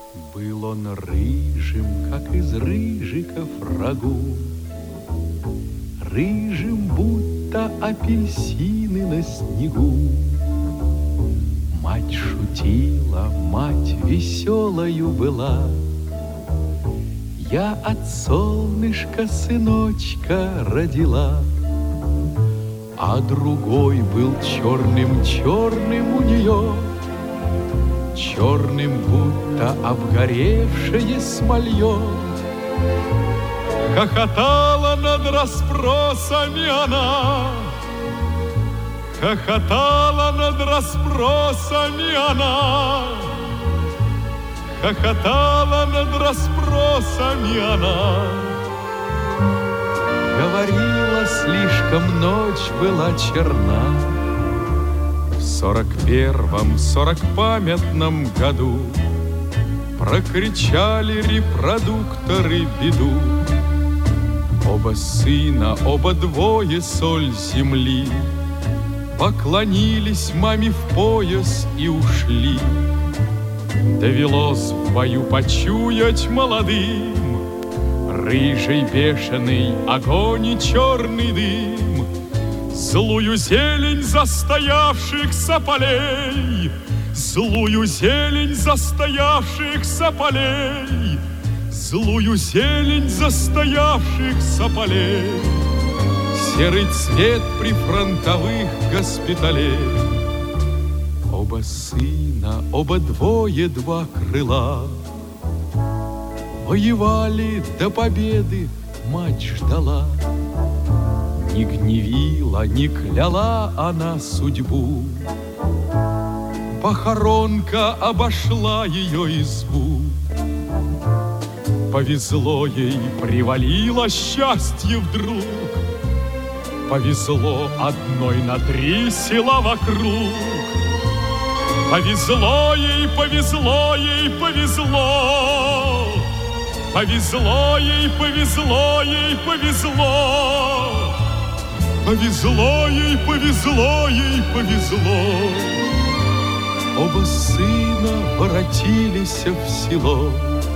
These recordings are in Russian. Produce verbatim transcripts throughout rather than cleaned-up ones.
Был он рыжим, как из рыжиков рагу, рыжим, будто апельсины на снегу. Мать шутила, мать веселою была. Я от солнышка сыночка родила. А другой был черным-черным у нее, черным, будто обгоревшее смолье. Хохотала над расспросами она, хохотала над расспросами она, хохотала над расспросами она. Говорила, слишком ночь была черна. В сорок первом, сорок памятном году прокричали репродукторы беду. Оба сына, оба двое соль земли поклонились маме в пояс и ушли. Довелось в бою почуять молодым рыжий бешеный огонь и черный дым, злую зелень застоявшихся полей, злую зелень застоявшихся полей, злую зелень застоявшихся полей, серый цвет прифронтовых госпиталей. Оба сына, оба двое, два крыла воевали до победы, мать ждала. Не гневила, не кляла она судьбу, похоронка обошла ее избу. Повезло ей, привалило счастье вдруг, повезло одной на три села вокруг. Повезло ей, повезло ей, повезло, повезло ей, повезло ей, повезло, повезло ей, повезло ей, повезло. Оба сына воротились в село,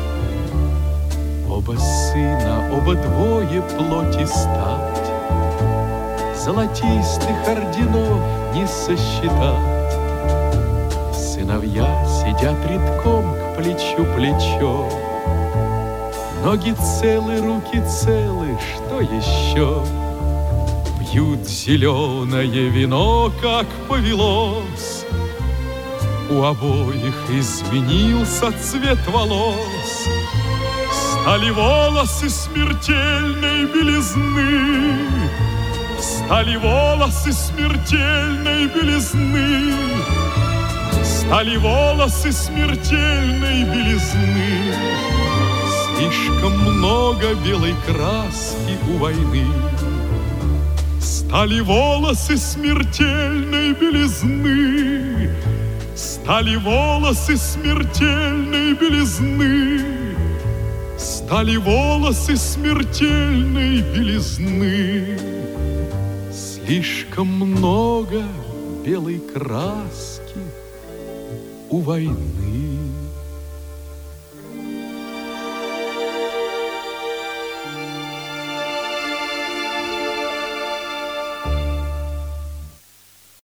оба сына, оба двое плоть и стать, золотистых орденов не сосчитать. Сыновья сидят редком к плечу плечо, ноги целы, руки целы, что еще? Пьют зеленое вино, как повелось. У обоих изменился цвет волос. Стали волосы смертельной белизны, стали волосы смертельной белизны, стали волосы смертельной белизны. Слишком много белой краски у войны. Стали волосы смертельной белизны, стали волосы смертельной белизны, стали волосы смертельной белизны. Слишком много белой краски у войны.